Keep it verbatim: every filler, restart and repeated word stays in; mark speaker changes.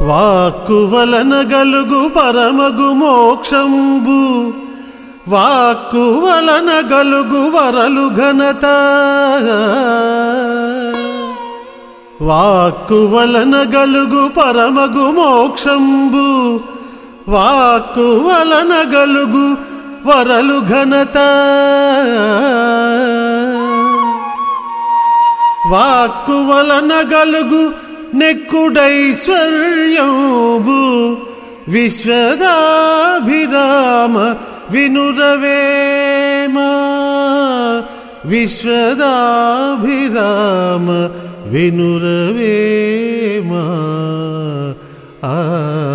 Speaker 1: వాక్కు వలన గలుగు పరమగు మోక్షంబు, వాక్కు వలన గలుగు వరలు ఘనత. వాక్కు వలన గలుగు పరమగు మోక్షంబు, వాక్కు వలన గలుగు వరలు ఘనత. వాక్కు వలన గలుగు నెక్కుడైశ్వర్యంబు, విశ్వదాభిరామ వినురవేమ. విశ్వదాభిరామ వినురవేమ. ఆ